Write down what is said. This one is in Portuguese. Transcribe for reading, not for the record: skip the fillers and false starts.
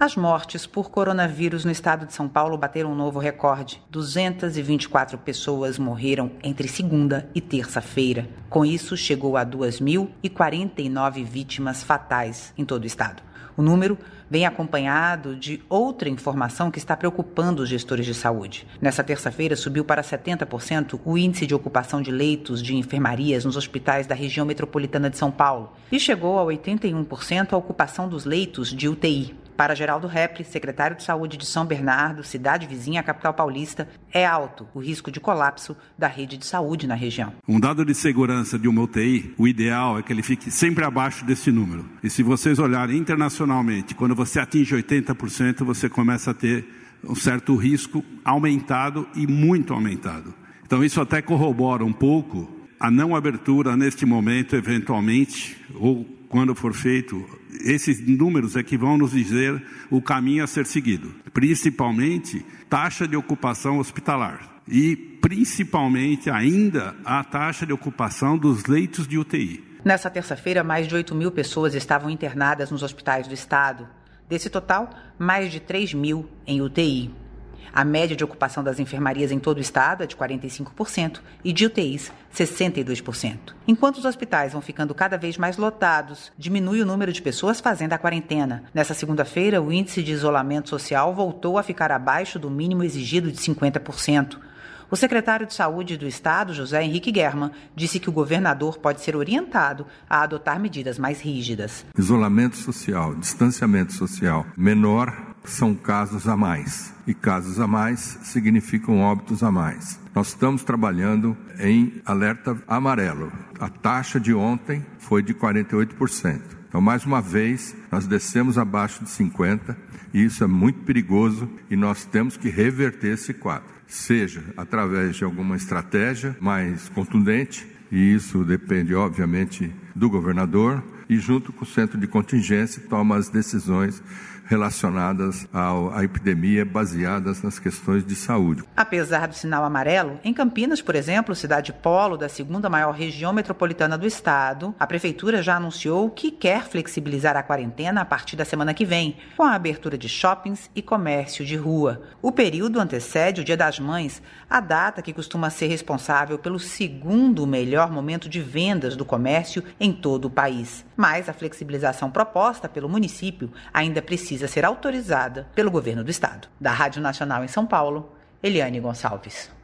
As mortes por coronavírus no estado de São Paulo bateram um novo recorde. 224 pessoas morreram entre segunda e terça-feira. Com isso, chegou a 2.049 vítimas fatais em todo o estado. O número vem acompanhado de outra informação que está preocupando os gestores de saúde. Nessa terça-feira, subiu para 70% o índice de ocupação de leitos de enfermarias nos hospitais da região metropolitana de São Paulo e chegou a 81% a ocupação dos leitos de UTI. Para Geraldo Repli, secretário de Saúde de São Bernardo, cidade vizinha à capital paulista, é alto o risco de colapso da rede de saúde na região. Um dado de segurança de uma UTI, o ideal é que ele fique sempre abaixo desse número. E se vocês olharem internacionalmente, quando você atinge 80%, você começa a ter um certo risco aumentado e muito aumentado. Então isso até corrobora um pouco a não abertura neste momento, eventualmente, ou quando for feito. Esses números é que vão nos dizer o caminho a ser seguido, principalmente taxa de ocupação hospitalar e principalmente ainda a taxa de ocupação dos leitos de UTI. Nessa terça-feira, mais de 8.000 pessoas estavam internadas nos hospitais do estado. Desse total, mais de 3.000 em UTI. A média de ocupação das enfermarias em todo o estado é de 45% e de UTIs, 62%. Enquanto os hospitais vão ficando cada vez mais lotados, diminui o número de pessoas fazendo a quarentena. Nessa segunda-feira, o índice de isolamento social voltou a ficar abaixo do mínimo exigido de 50%. O secretário de Saúde do estado, José Henrique German, disse que o governador pode ser orientado a adotar medidas mais rígidas. Isolamento social, distanciamento social menor são casos a mais. E casos a mais significam óbitos a mais. Nós estamos trabalhando em alerta amarelo. A taxa de ontem foi de 48%. Então, mais uma vez, nós descemos abaixo de 50%, e isso é muito perigoso e nós temos que reverter esse quadro. Seja através de alguma estratégia mais contundente, e isso depende, obviamente, do governador, e junto com o centro de contingência toma as decisões relacionadas à epidemia baseadas nas questões de saúde. Apesar do sinal amarelo, em Campinas, por exemplo, cidade polo da segunda maior região metropolitana do estado, a prefeitura já anunciou que quer flexibilizar a quarentena a partir da semana que vem, com a abertura de shoppings e comércio de rua. O período antecede o Dia das Mães, a data que costuma ser responsável pelo segundo melhor momento de vendas do comércio em todo o país. Mas a flexibilização proposta pelo município ainda precisa ser autorizada pelo governo do estado. Da Rádio Nacional em São Paulo, Eliane Gonçalves.